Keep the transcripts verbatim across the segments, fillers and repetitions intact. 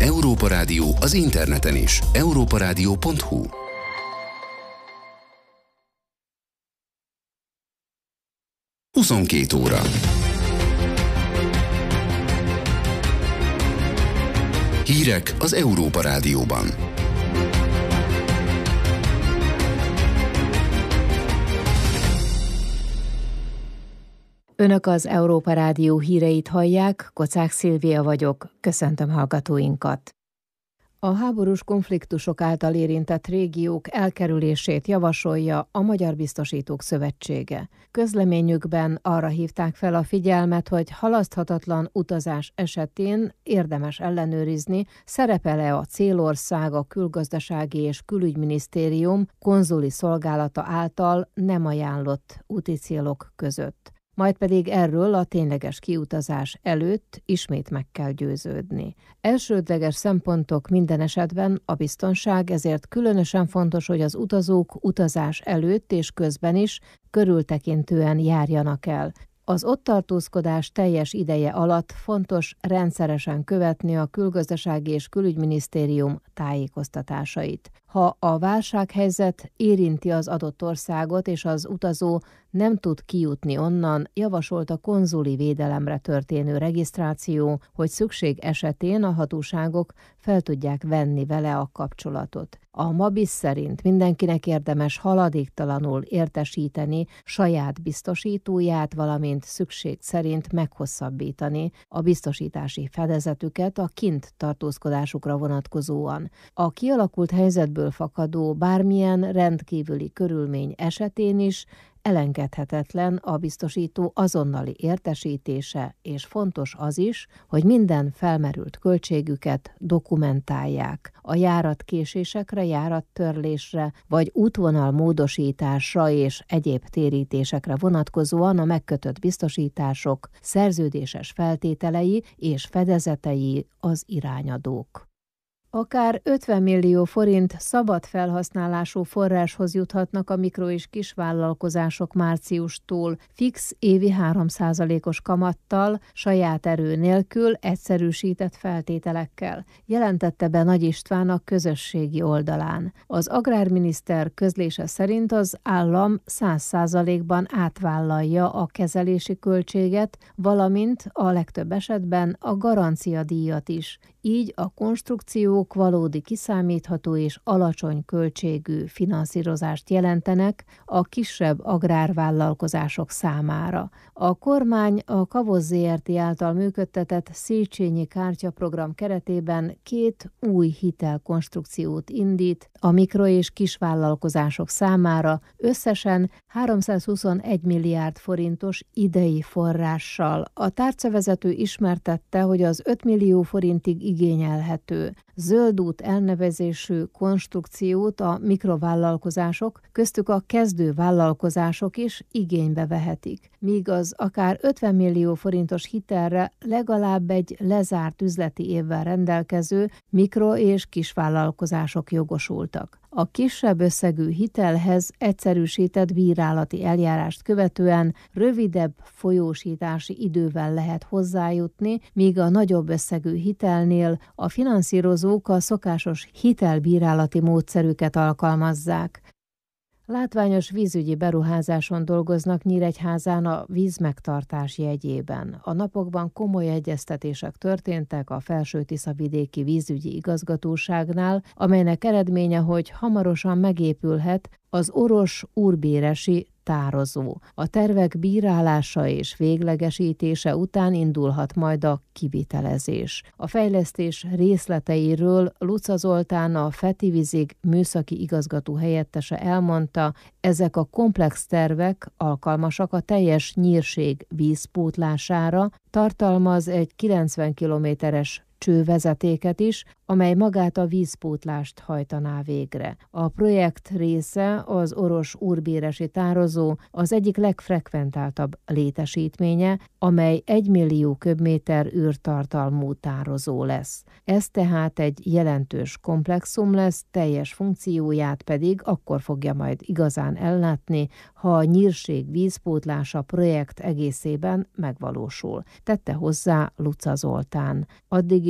Európa Rádió az interneten is. európa rádió pont hu. huszonkét óra. Hírek az Európa Rádióban. Önök az Európa Rádió híreit hallják, Kocák Szilvia vagyok, köszöntöm hallgatóinkat. A háborús konfliktusok által érintett régiók elkerülését javasolja a Magyar Biztosítók Szövetsége. Közleményükben arra hívták fel a figyelmet, hogy halaszthatatlan utazás esetén érdemes ellenőrizni, szerepel-e a célország a Külgazdasági és Külügyminisztérium konzuli szolgálata által nem ajánlott úti célok között. Majd pedig erről a tényleges kiutazás előtt ismét meg kell győződni. Elsődleges szempontok minden esetben a biztonság, ezért különösen fontos, hogy az utazók utazás előtt és közben is körültekintően járjanak el. Az ott tartózkodás teljes ideje alatt fontos rendszeresen követni a Külgazdasági és Külügyminisztérium tájékoztatásait. Ha a válsághelyzet érinti az adott országot, és az utazó nem tud kijutni onnan, javasolt a konzuli védelemre történő regisztráció, hogy szükség esetén a hatóságok fel tudják venni vele a kapcsolatot. A MABIS szerint mindenkinek érdemes haladéktalanul értesíteni saját biztosítóját, valamint szükség szerint meghosszabbítani a biztosítási fedezetüket a kint tartózkodásukra vonatkozóan. A kialakult helyzetből fakadó bármilyen rendkívüli körülmény esetén is elengedhetetlen a biztosító azonnali értesítése, és fontos az is, hogy minden felmerült költségüket dokumentálják. A járatkésésekre, járattörlésre vagy útvonal módosításra és egyéb térítésekre vonatkozóan a megkötött biztosítások szerződéses feltételei és fedezetei az irányadók. Akár ötven millió forint szabad felhasználású forráshoz juthatnak a mikro- és kisvállalkozások márciustól fix évi három százalékos kamattal, saját erő nélkül, egyszerűsített feltételekkel, jelentette be Nagy István a közösségi oldalán. Az agrárminiszter közlése szerint az állam száz százalékban átvállalja a kezelési költséget, valamint a legtöbb esetben a garanciadíjat is. Így a konstrukciók valódi kiszámítható és alacsony költségű finanszírozást jelentenek a kisebb agrárvállalkozások számára. A kormány a Kavoz zé er té által működtetett Széchenyi kártyaprogram keretében két új hitelkonstrukciót indít a mikro- és kisvállalkozások számára, összesen háromszázhuszonegy milliárd forintos idei forrással. A tárcavezető ismertette, hogy az öt millió forintig igényelhető Zöld út elnevezésű konstrukciót a mikrovállalkozások, köztük a kezdő vállalkozások is igénybe vehetik, míg az akár ötven millió forintos hitelre legalább egy lezárt üzleti évvel rendelkező mikro- és kisvállalkozások jogosultak. A kisebb összegű hitelhez egyszerűsített bírálati eljárást követően rövidebb folyósítási idővel lehet hozzájutni, míg a nagyobb összegű hitelnél a finanszírozók a szokásos hitelbírálati módszerüket alkalmazzák. Látványos vízügyi beruházáson dolgoznak Nyíregyházán a vízmegtartás jegyében. A napokban komoly egyeztetések történtek a Felső-Tiszavidéki vízügyi igazgatóságnál, amelynek eredménye, hogy hamarosan megépülhet az Oros-Úrbéresi tározó. A tervek bírálása és véglegesítése után indulhat majd a kivitelezés. A fejlesztés részleteiről Luca Zoltán, a Fetivízig műszaki igazgató helyettese elmondta, ezek a komplex tervek alkalmasak a teljes nyírség vízpótlására, tartalmaz egy kilencven kilométeres csővezetéket is, amely magát a vízpótlást hajtaná végre. A projekt része az Oros-Úrbéresi tározó, az egyik legfrekventáltabb létesítménye, amely egy millió köbméter űrtartalmú tározó lesz. Ez tehát egy jelentős komplexum lesz, teljes funkcióját pedig akkor fogja majd igazán ellátni, ha a nyírség vízpótlása projekt egészében megvalósul, tette hozzá Luca Zoltán. Addig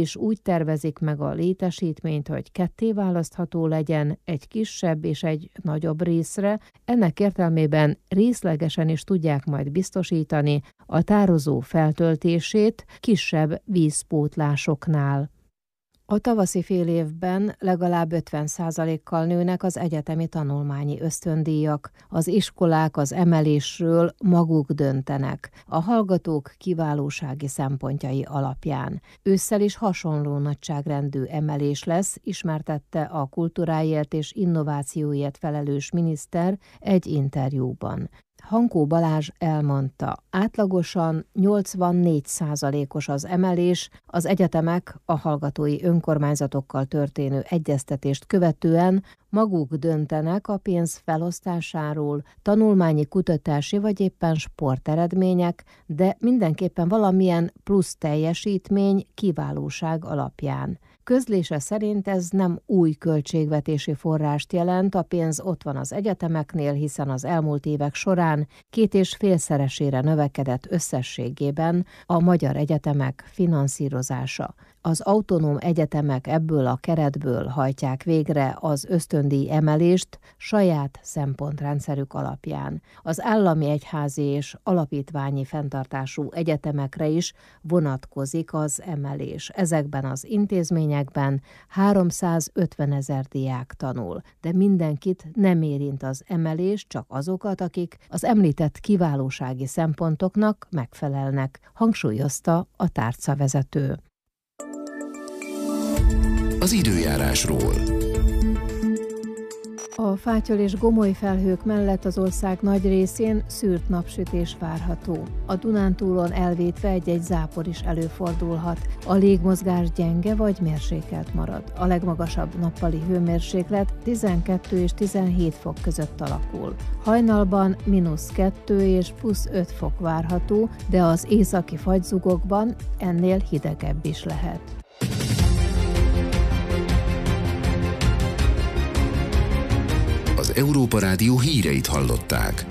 mégis úgy tervezik meg a létesítményt, hogy ketté választható legyen egy kisebb és egy nagyobb részre, ennek értelmében részlegesen is tudják majd biztosítani a tározó feltöltését kisebb vízpótlásoknál. A tavaszi fél évben legalább ötven százalékkal nőnek az egyetemi tanulmányi ösztöndíjak. Az iskolák az emelésről maguk döntenek, a hallgatók kiválósági szempontjai alapján. Ősszel is hasonló nagyságrendű emelés lesz, ismertette a kultúráért és innovációért felelős miniszter egy interjúban. Hankó Balázs elmondta, átlagosan nyolcvannégy százalékos az emelés, az egyetemek a hallgatói önkormányzatokkal történő egyeztetést követően maguk döntenek a pénz felosztásáról, tanulmányi, kutatási vagy éppen sporteredmények, de mindenképpen valamilyen plusz teljesítmény, kiválóság alapján. Közlése szerint ez nem új költségvetési forrást jelent, a pénz ott van az egyetemeknél, hiszen az elmúlt évek során két és félszeresére növekedett összességében a magyar egyetemek finanszírozása. Az autonóm egyetemek ebből a keretből hajtják végre az ösztöndíj emelést saját szempontrendszerük alapján. Az állami, egyházi és alapítványi fenntartású egyetemekre is vonatkozik az emelés. Ezekben az intézményekben háromszázötvenezer diák tanul, de mindenkit nem érint az emelés, csak azokat, akik az említett kiválósági szempontoknak megfelelnek, hangsúlyozta a tárcavezető. Az időjárásról. A fátyol és gomoly felhők mellett az ország nagy részén szűrt napsütés várható. A Dunántúlon elvétve egy-egy zápor is előfordulhat. A légmozgás gyenge vagy mérsékelt marad. A legmagasabb nappali hőmérséklet tizenkettő és tizenhét fok között alakul. Hajnalban mínusz kettő és plusz öt fok várható, de az északi fagyzugokban ennél hidegebb is lehet. Az Európa Rádió híreit hallották.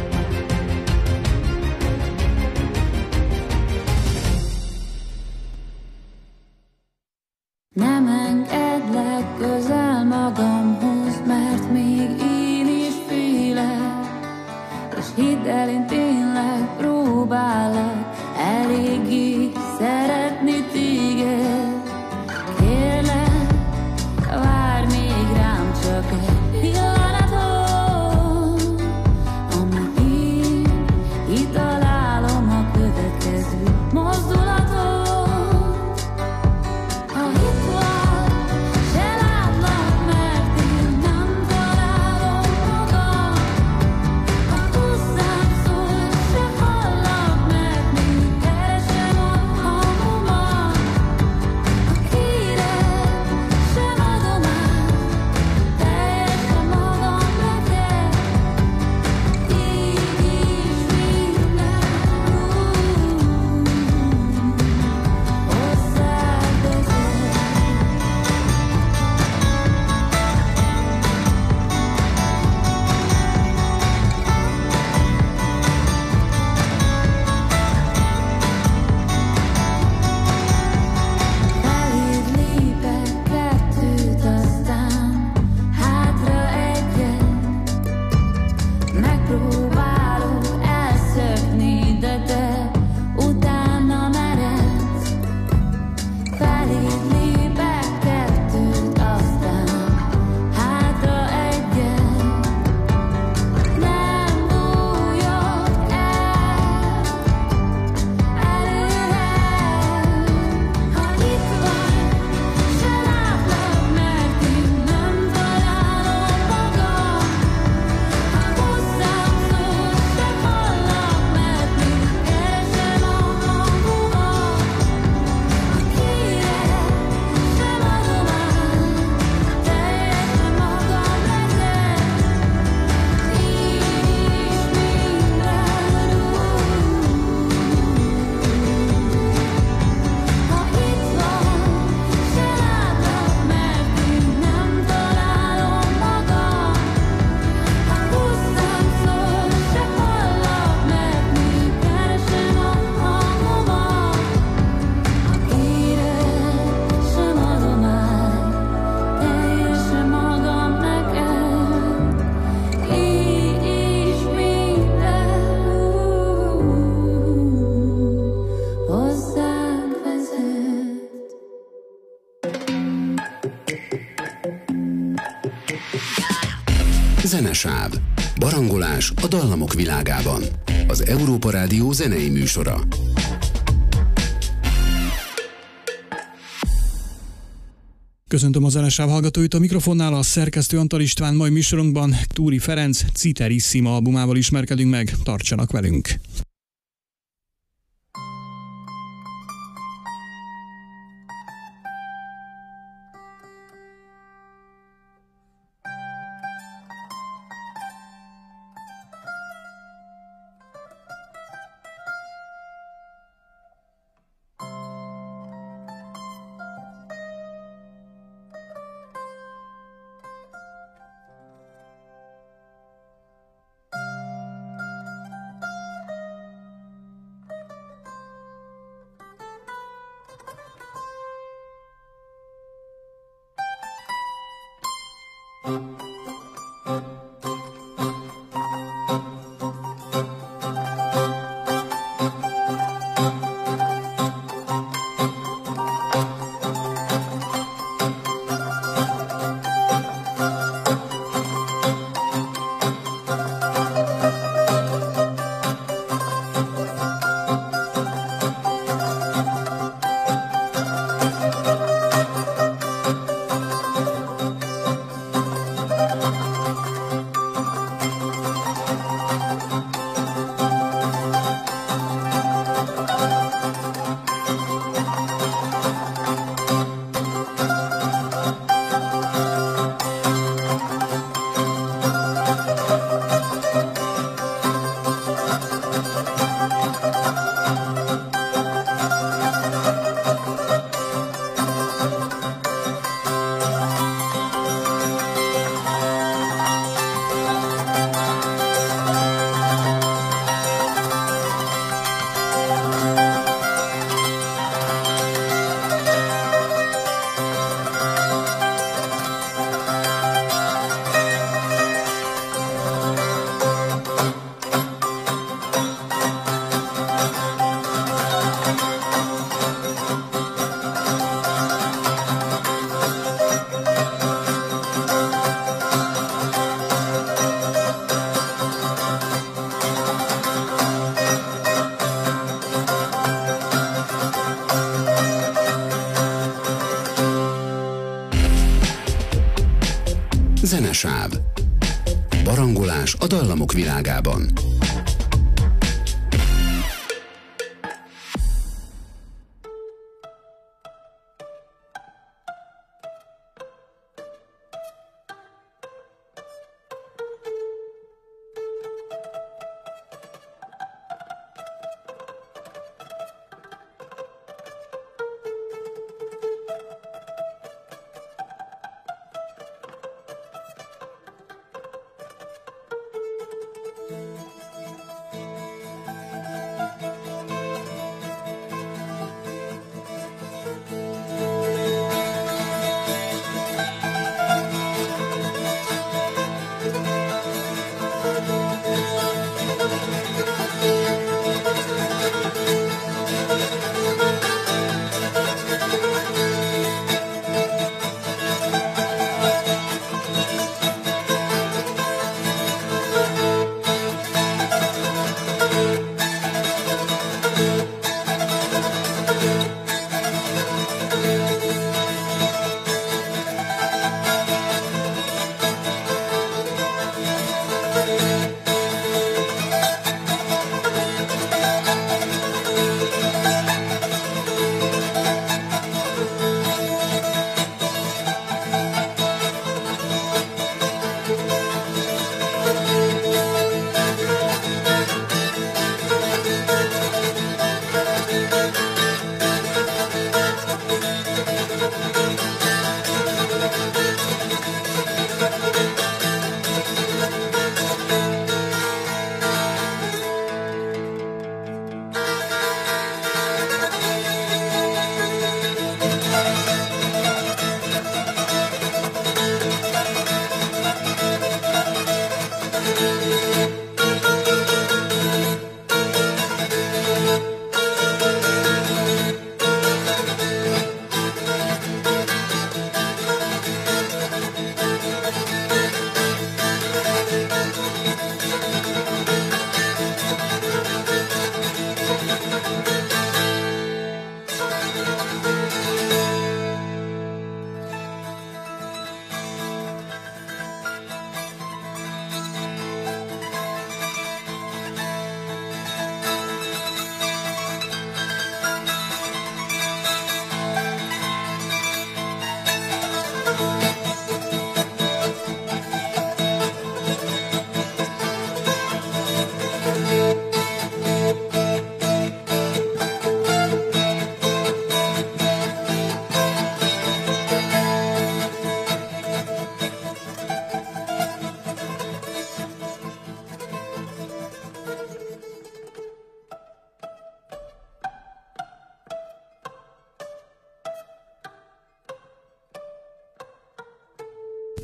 Nem engedlek közel magamhoz, mert még én is félek, és hidd el, én tényleg próbálok eléggé szeretni téged. Kérlek, várj még rám csak egy pillanatot, amíg én kitalálom a következő mozdulatot. Ha itt vagy, Zenesáv. Barangolás a dallamok világában. Az Európa Rádió zenei műsora. Köszöntöm a Zenesáv hallgatóit, a mikrofonnál a szerkesztő Antal István, mai műsorunkban Túri Ferenc Citerissima albumával ismerkedünk meg, tartsanak velünk! Zenesáv. Barangolás a dallamok világában.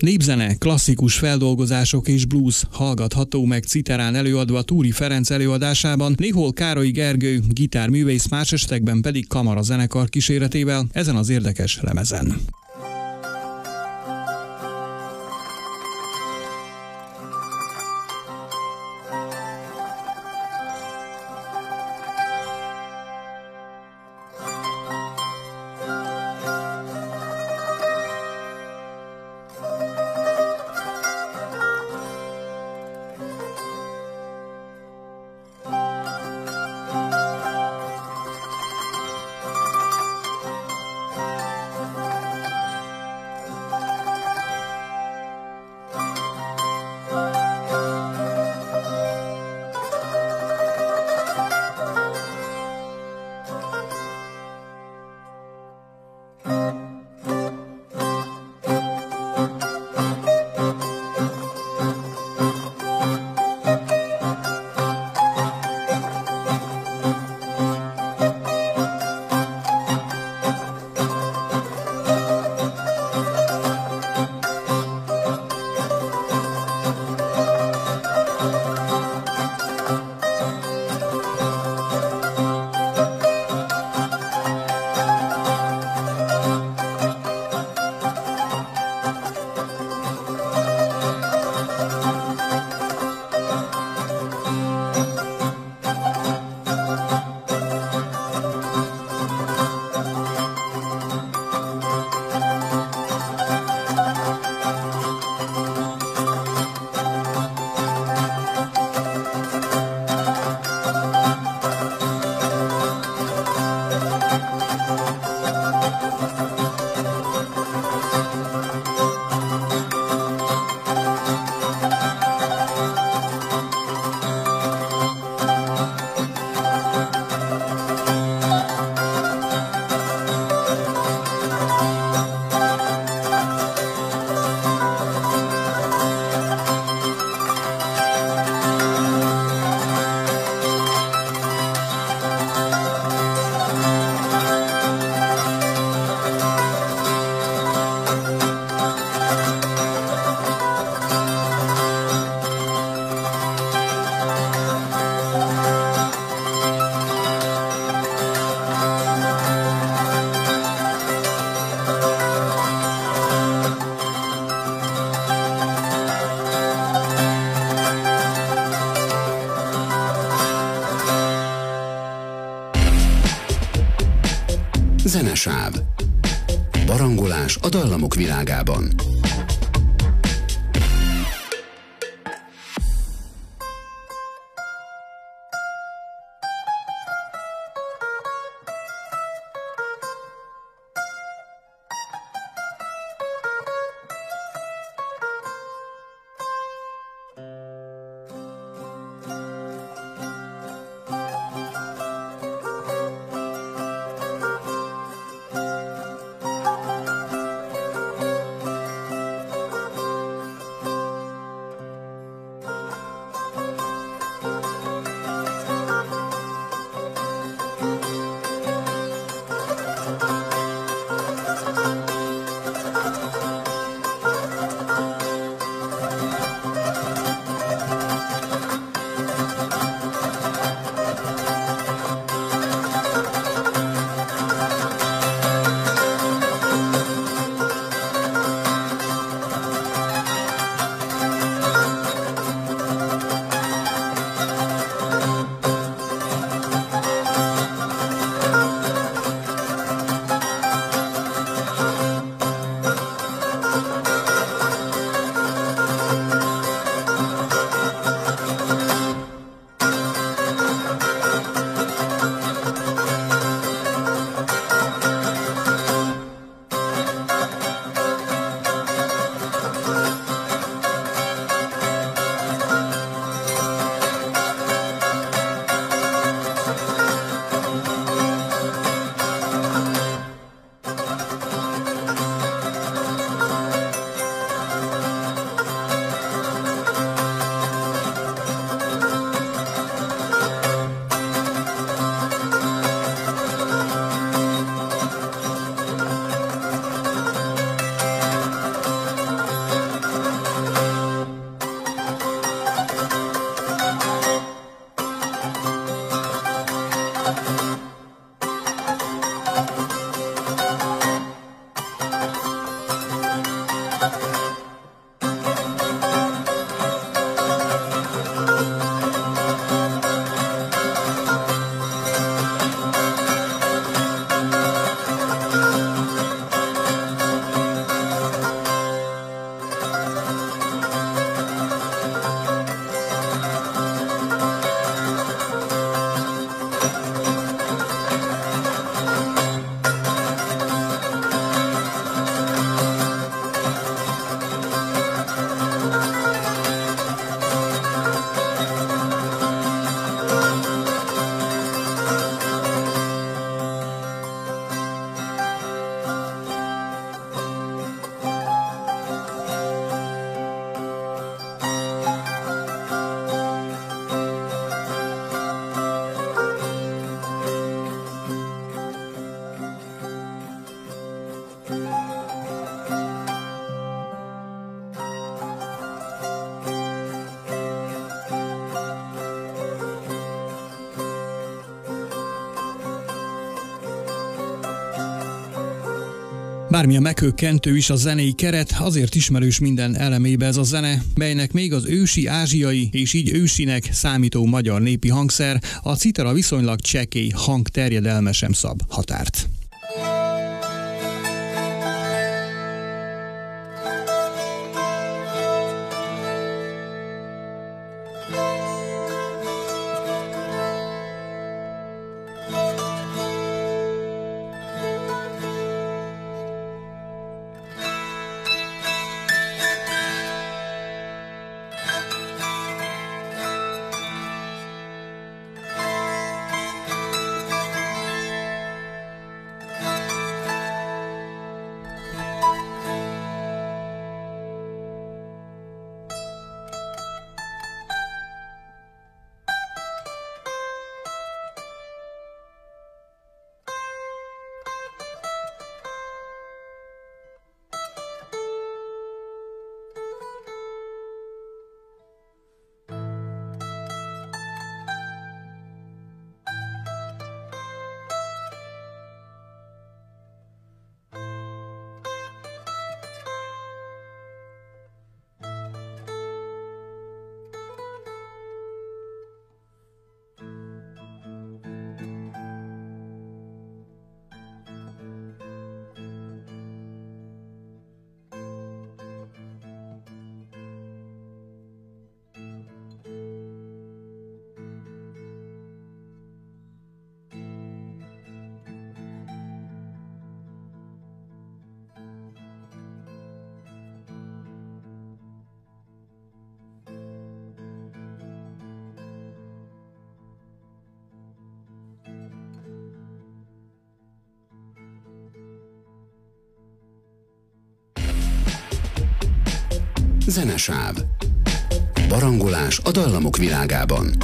Népzene, klasszikus feldolgozások és blues hallgatható meg Citerán előadva Túri Ferenc előadásában, néhol Károly Gergő, gitárművész, más esetekben pedig kamarazenekar kíséretével ezen az érdekes lemezen. Zenesáv. Barangolás a dallamok világában. Bármilyen meghökkentő is a zenei keret, azért ismerős minden elemébe ez a zene, melynek még az ősi ázsiai és így ősinek számító magyar népi hangszer, a citera viszonylag csekély hangterjedelme sem szab határt. Zenesáv. Barangolás a dallamok világában.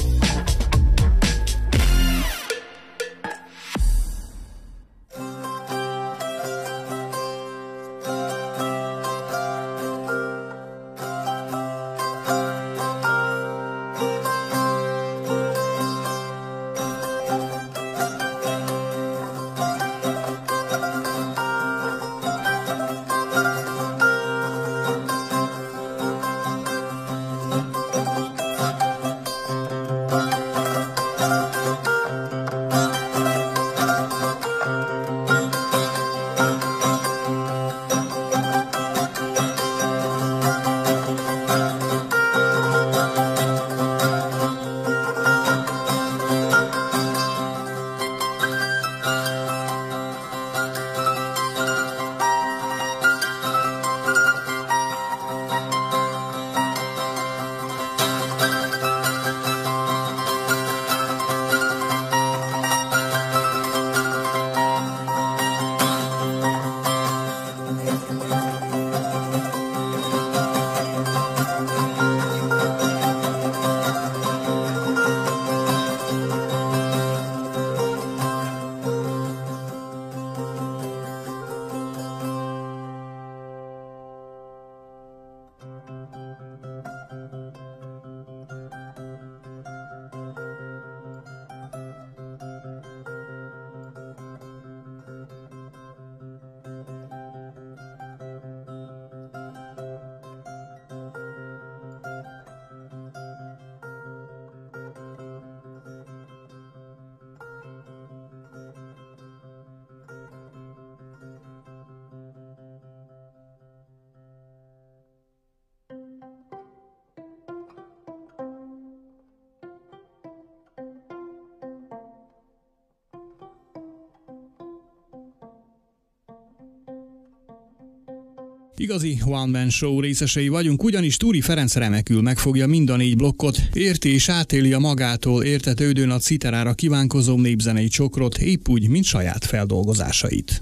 Igazi one-man show részesei vagyunk, ugyanis Turi Ferenc remekül megfogja mind a négy blokkot, érti és átéli a magától értetődőn a citerára kívánkozó népzenei csokrot, épp úgy, mint saját feldolgozásait.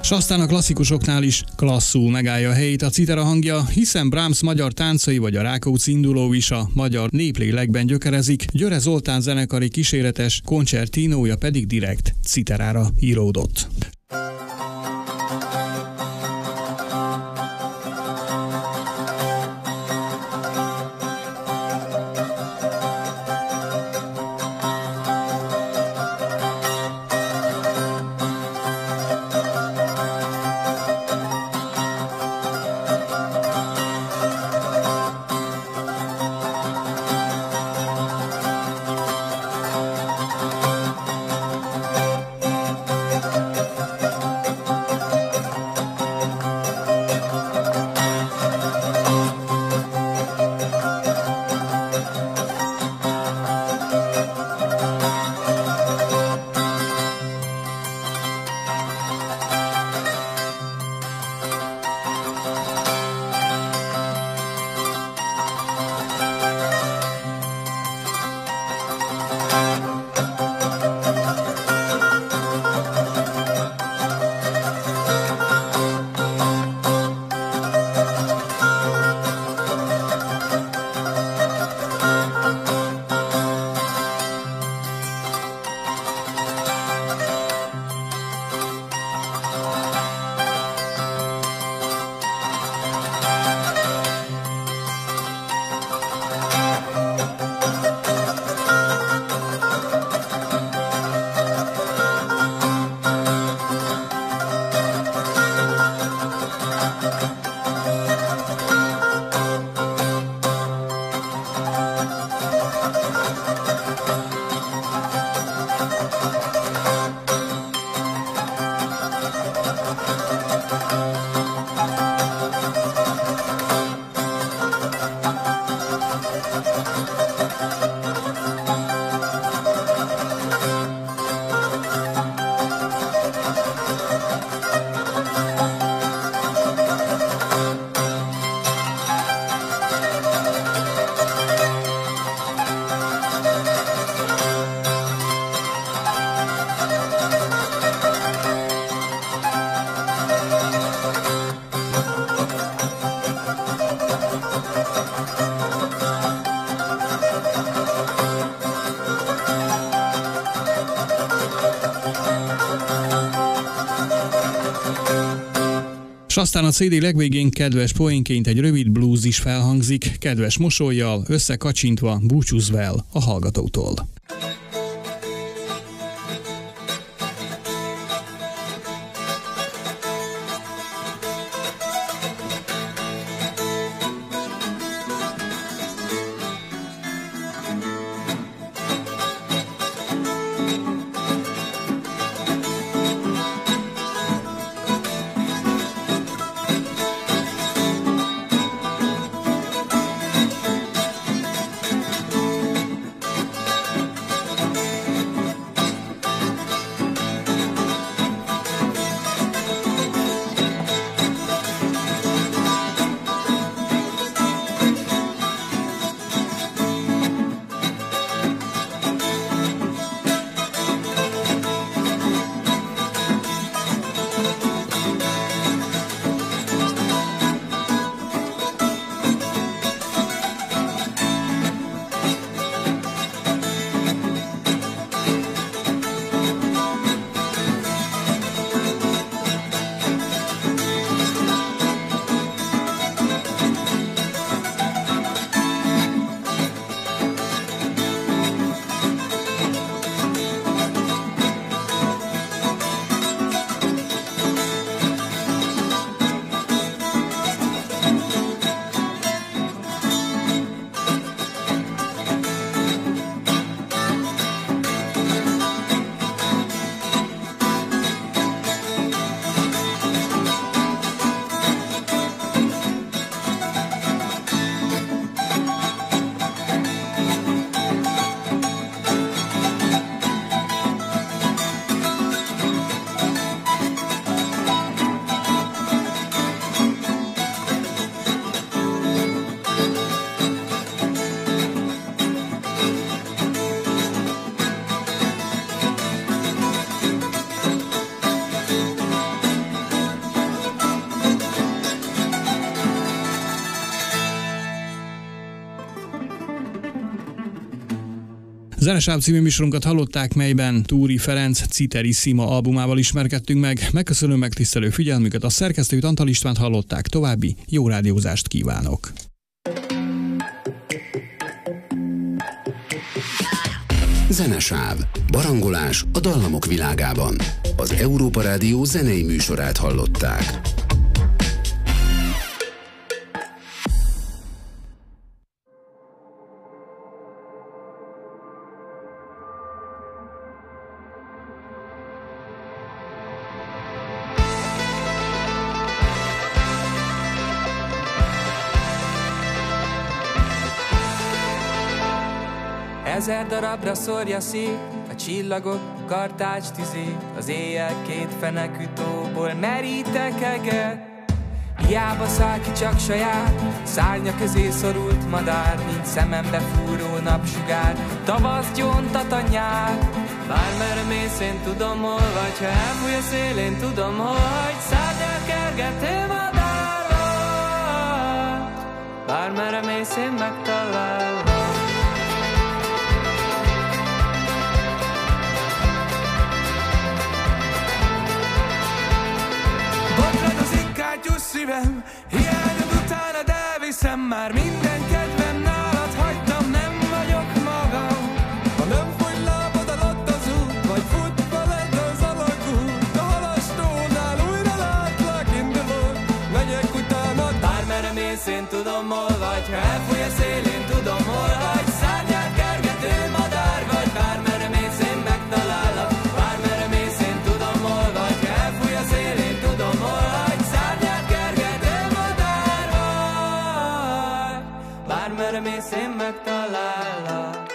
S aztán a klasszikusoknál is klasszul megállja a helyét a citera hangja, hiszen Brahms magyar táncai vagy a Rákóczi induló is a magyar néplélekben gyökerezik, Györe Zoltán zenekari kíséretes koncertinója pedig direkt citerára íródott. S aztán a cé dé legvégén kedves poénként egy rövid blues is felhangzik, kedves mosollyal, összekacsintva, búcsúzva el a hallgatótól. Zenesáv című műsorunkat hallották, melyben Túri Ferenc Citerissima albumával ismerkedtünk meg. Megköszönöm megtisztelő figyelmüket, a szerkesztőt, Antal Istvánt hallották, további jó rádiózást kívánok. Zenesáv. Barangolás a dallamok világában. Az Európa Rádió zenei műsorát hallották. Ezer darabra szórja szét a csillagok kartács tüzét, az éjjel két fenekű tóból merítek eget. Hiába száll ki csak saját, szárnya közé szorult madár, nincs szemembe fúró napsugár, tavasz gyóntat a nyár. Bármerre mész, én tudom hol vagy, ha elfúj a szél, én tudom hogy szárnyal kergető madár vagy. Bármerre mész, én megtalálom. Szívem, hiányod utánad elviszem, már minden kedvem nálad hagytam, nem vagyok magam. Ha nem fogy lábad alatt az út, vagy fut veled az alagút, a halastónál újra látlak, indulok, megyek utánad. Bármerre mész, én tudom hol vagy, ha elfúj a szél, én tudom hol vagy. Szárnyát kergető madár vagy, bármerre mész, én megtalállak. Bármerre mész, én tudom hol vagy, ha elfúj a szél, én tudom hol vagy. Bármerre mész, én megtalállak.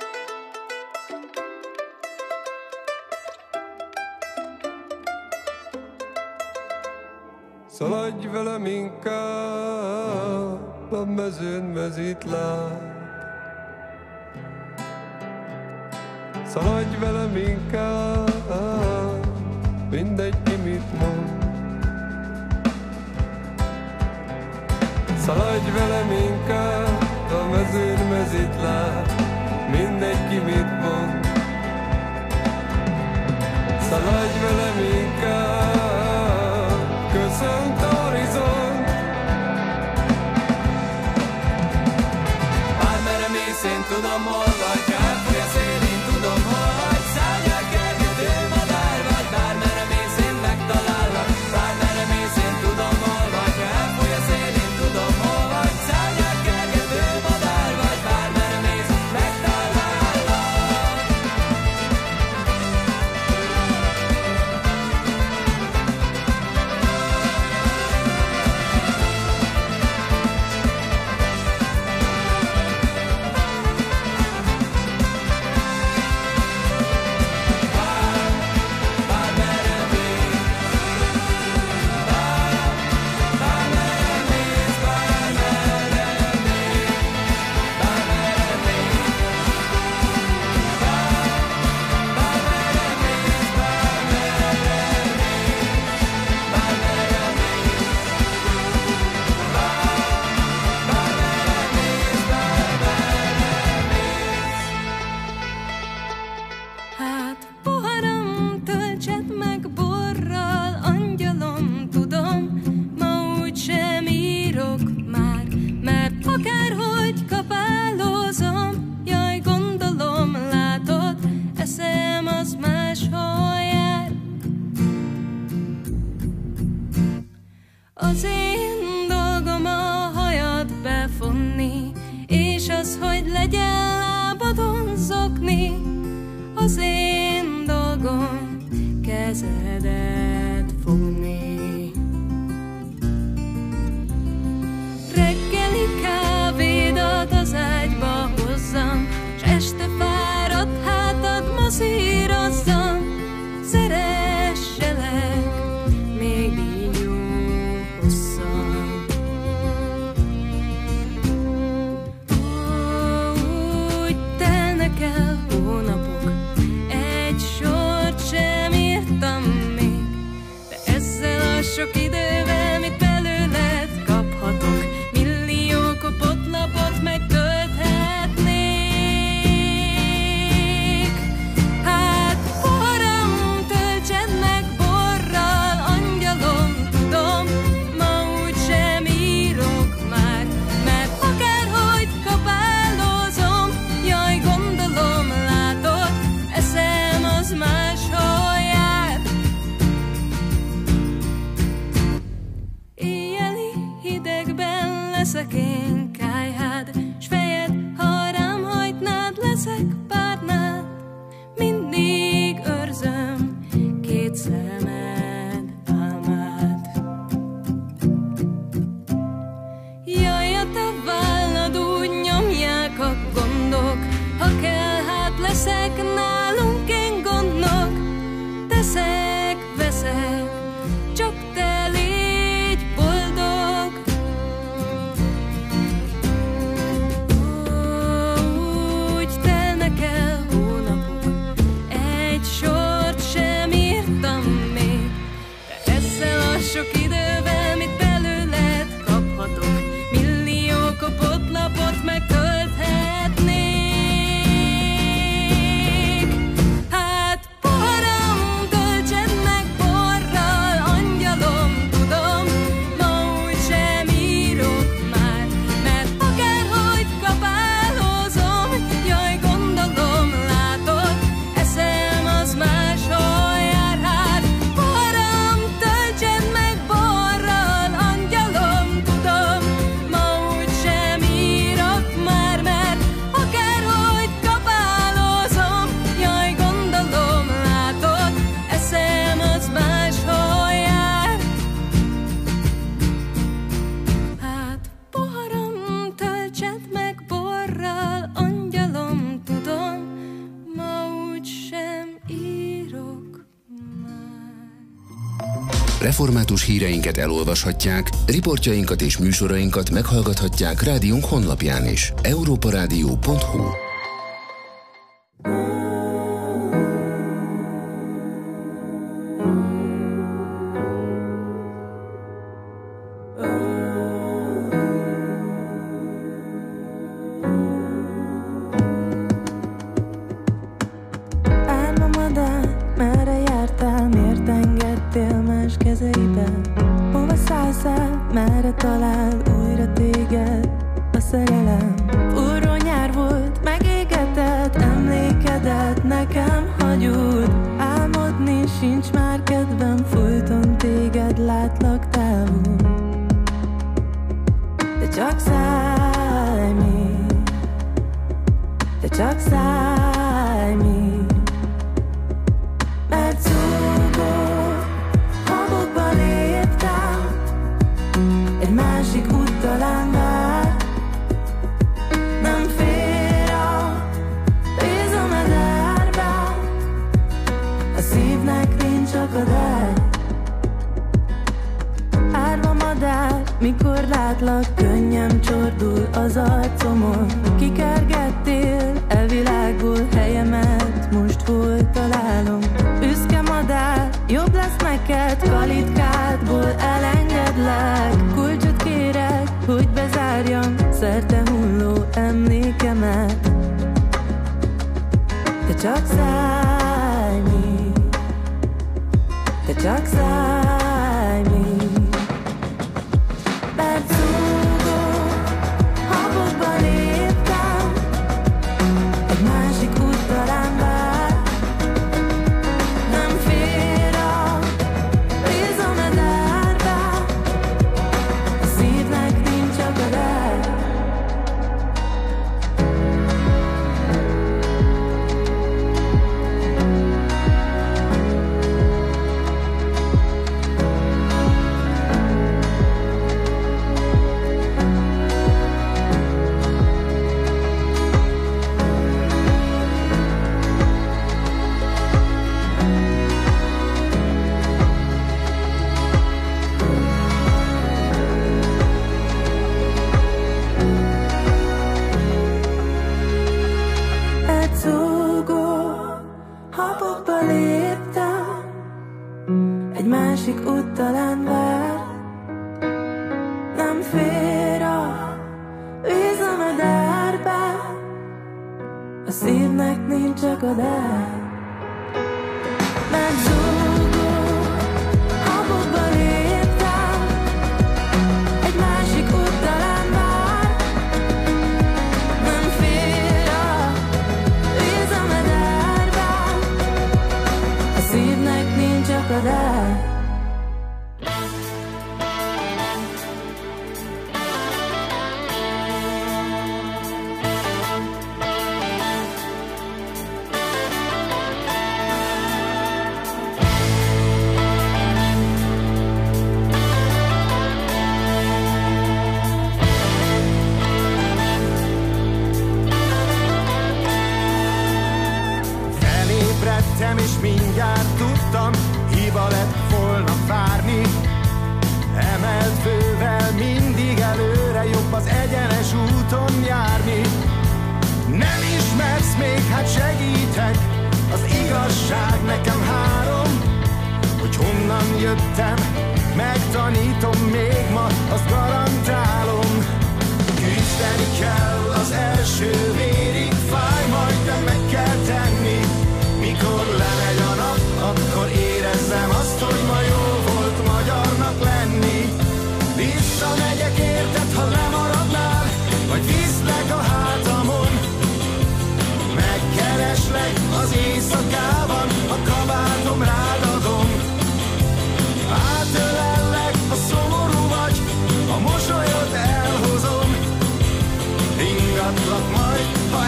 Szaladj velem inkább, a mezőn mezítláb. Szaladj velem inkább, mindegy ki mit mond. Szaladj velem inkább, a mezőn mezítláb, mindegy ki mit mond. Szaladj velem inkább, köszönt a horizont. Bármerre mész, én tudom hol vagy, ha elfúj a szél, én tudom hol vagy. Szárnyal kergető madár vagy, bármerre mész, én megtalállak. Bármerre mész, én tudom hol vagy, ha elfúj a szél, én tudom hol vagy. Szárnyal kergető madár vagy, bármerre mész, megtalállak. Hát poharam, töltsed meg borral, angyalom, tudom, ma úgy sem írok már, mert akárhogy kapálózom, jaj, gondolom, látod, eszem az máshol jár. Az én dolgom a hajad befonni, és az, hogy legyen lábadon zokni. Az én dolgom kezedet fogni. Reggeli kávédat az ágyba hozzam, s este fáradt hátad masszírozzam. Szeresselek még így jó hosszan. Ó, úgy telnek el hónapok, egy sort sem írtam még, de ezzel a sok idővel mit belőled kaphatok, millió kopott lapot megtölthetnék. Református híreinket elolvashatják, riportjainkat és műsorainkat meghallgathatják rádiónk honlapján is. európarádió pont hu. Mikor látlak, könnyem csordul az arcomon. Kikergettél e világból, helyemet most hol találom? Büszke madár, jobb lesz neked, kalitkádból elengedlek. Kulcsot kérek, hogy bezárjam szerte hulló emlékemet. Te csak szállj még, te csak szállj még. Majd, ha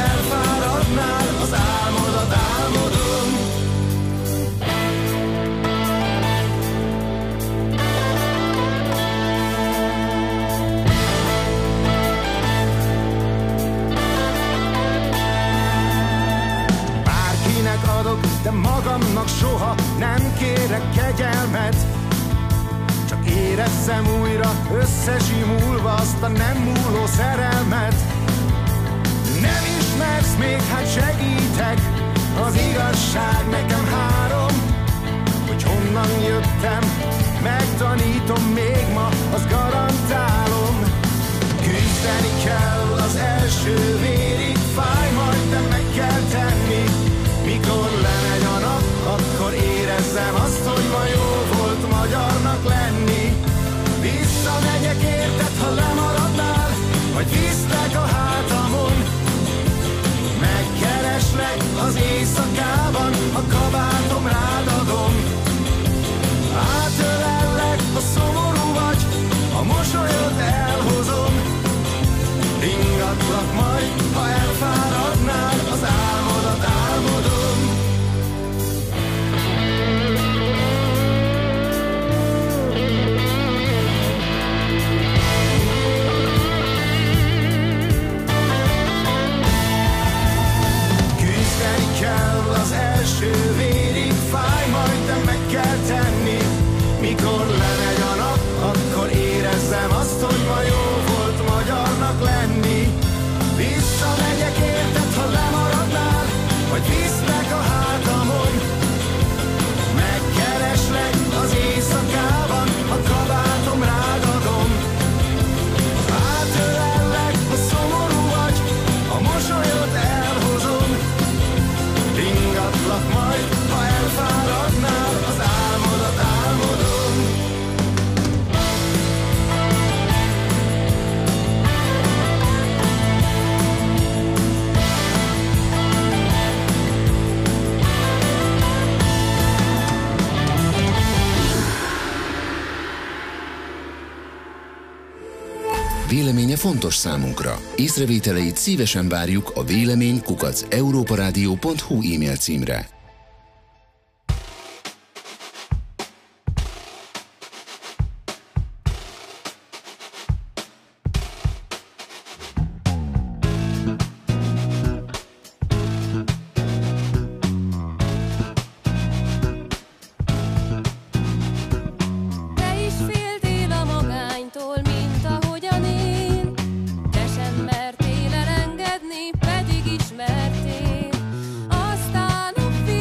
érezzem újra összesimulva azt a nem múló szerelmet. Nem ismersz még, hát segítek, az igazság nekem három, hogy honnan jöttem, megtanítom még ma, azt garantálom. Küzdeni kell az első vérig, fáj, majd de meg kell tenni. Mikor lemegy a nap, akkor érezzem azt, hogy ma jó volt magyarnak lenni. Visszamegyek érted, ha lemaradnál, vagy viszlek a hátamon. Megkereslek az éjszakában, a kabátom rád adom. Átölellek, ha szomorú vagy, a mosolyod elhozom. Ringatlak majd, ha elfáradnál, az álmodat álmodom. Küzdeni kell az első vérig, fáj, majd de meg kell tenni. Mikor lemegy a nap, akkor érezzem azt, hogy ma jó volt magyarnak lenni. Visszamegyek érted, ha lemaradnál, vagy viszlek a hátamon. Megkereslek az éjszakában, a kabátom rád adom. Átölellek, ha szomorú vagy, a mosolyod elhozom. Ringatlak majd, ha elfáradnál, az álmodat álmodom. Véleménye fontos számunkra. Észrevételeit szívesen várjuk a vélemény kukac európaradio pont hu e-mail címre. Mertél elengedni, pedig ismertél. Aztán a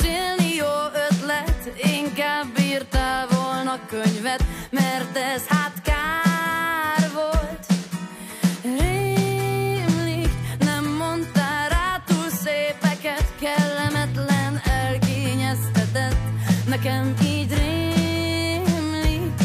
mesélni jó ötlet, inkább írtál volna könyvet, mert ez hát kár volt. Rémlik, nem mondtál rá túl szépeket, kellemetlen, elkényeztetett, nekem így rémlik.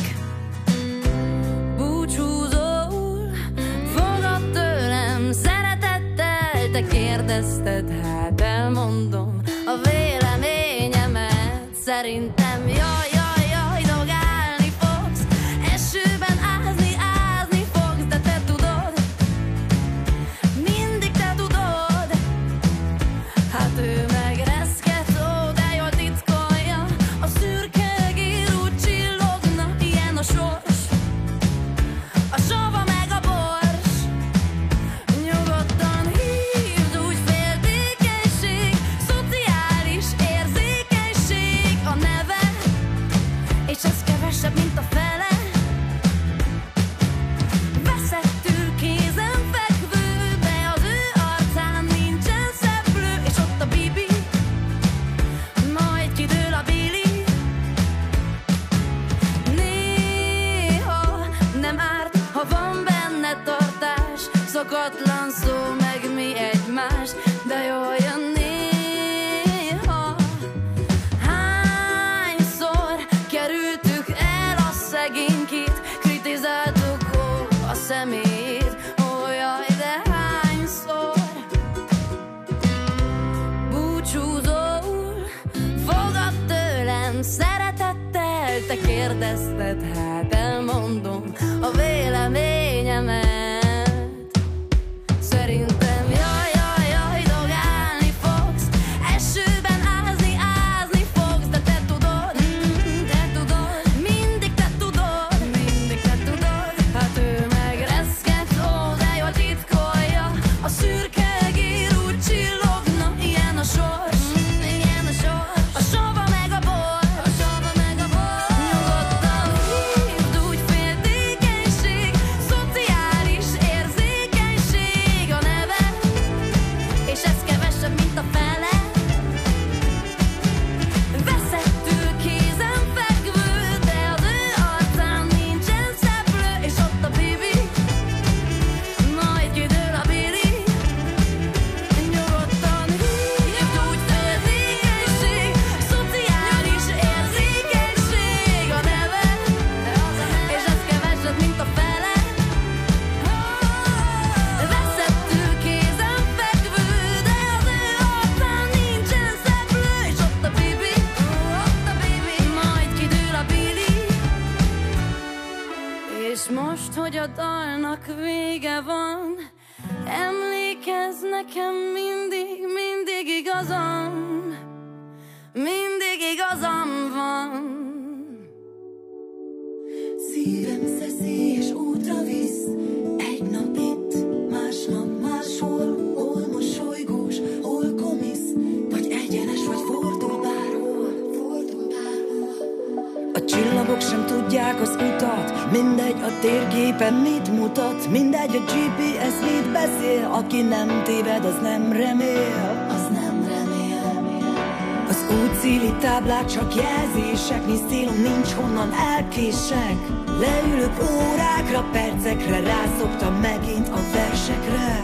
Búcsúzol, fogad tőlem szeretettel, te kérdezted, hát elmondom a véleményemet. Szerintem jaj, jaj, jaj, dogálni fogsz, esőben ázni, ázni fogsz, de te tudod, mindig te tudod. Hát ő meg reszket, ó, de jól titkolja, a szürke egér úgy csillogna, ilyen a sors, a sava meg a bors. Nyugodtan hívd, úgy féltékenység, szociális érzékenység a neve, és ez kevesebb, mint a fele. Veszettül kézenfekvő, de az ő arcán nincsen szeplő, és ott a bibi, majd kidől a bili. Néha nem árt, ha van benne tartás, szokatlan szó, meg mi egymás, de jól jön néha. Hányszor kerültük el a szegénykét, kritizáltuk, ó, a szemét, ó, jaj, de hányszor. Búcsúzol, fogad tőlem szeretettel, te kérdezted, hát elmondom a véleményemet. Szerintem jaj, jaj, jaj, dogálni fogsz, esőben ázni, ázni fogsz, de te tudod, mm, te tudod, mindig te tudod, mindig te tudod. Hát ő meg reszket, ó, de jól titkolja, a szürke egér úgy csillogna, ilyen a sors, mm, ilyen a sors, a sava meg a bor, a sava meg a bor. Nyugodtan hívd, úgy féltékenység, szociális érzékenység a neve, és ez kevesebb, mint a fele. Veszettül kézenfekvő, de az ő arcán nincsen szeplő, és ott a bibi, majd kidől a bili. Nyugodtan hívd, úgy féltékenység, szociális érzékenység a neve, és ez kevesebb, mint a fele. Veszettül kézenfekvő, de az ő arcán nincsen szeplő, és ott a bibi, ott a bibi, majd kidől a bili. És most, hogy a dalnak vége van, emlékezz nekem mindig, mindig igazam, mindig igazam van. Szívem szeszélyes útra visz, egy nap itt, másnap máshol, hol mosolygós, hol komisz, vagy egyenes, vagy fordul bárhol, fordul bárhol. A csillagok sem tudják az utat, mindegy a térképen mit mutat, mindegy a gé pé es mit beszél, aki nem téved, az nem remél, az nem remél. Az útszéli táblák csak jelzések, nincs célom, nincs honnan elkések. Leülök órákra, percekre, rászoktam megint a versekre.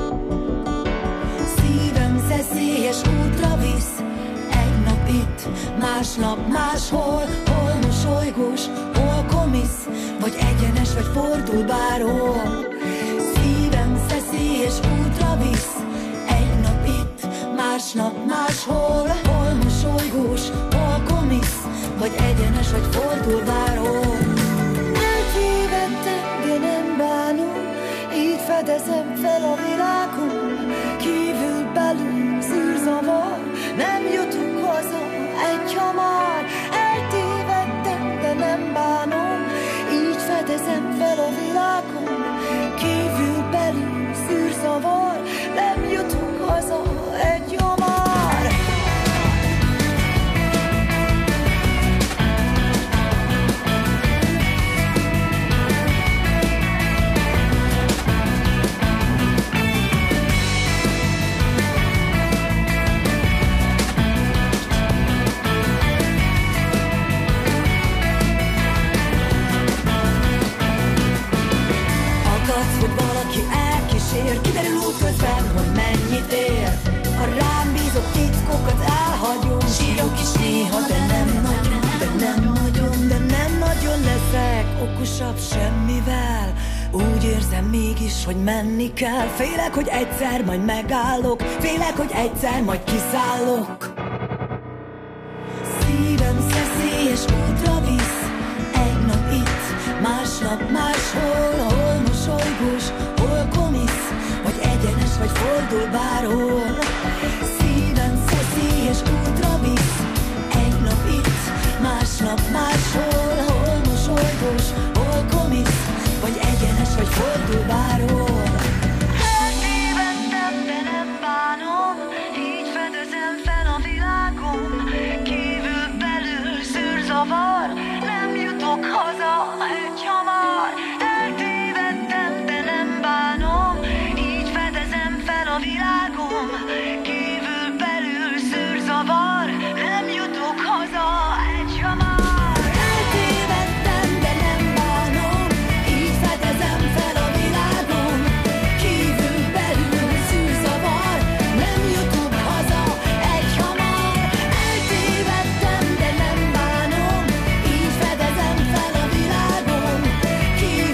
Szívem szeszélyes útra visz, egy nap itt, másnap máshol, hol mosolygós, hol komisz, vagy egyenes, vagy fordul bárhol. Szívem szeszélyes útra visz, egy nap itt, másnap máshol, hol mosolygós, hol komisz, vagy egyenes, vagy fordul bárhol. Eltévedtem, de nem bánom, így fedezem fel a világon. Kívül belül zűrzavar, nem jutunk haza egy hamar. Eltévedtem, de nem bánom, így fedezem fel a világon. Kívül belül zűrzavar, nem jutunk haza egy hamar. valamivel. Úgy érzem mégis, hogy menni kell. Félek, hogy egyszer majd megállok, félek, hogy egyszer majd kiszállok.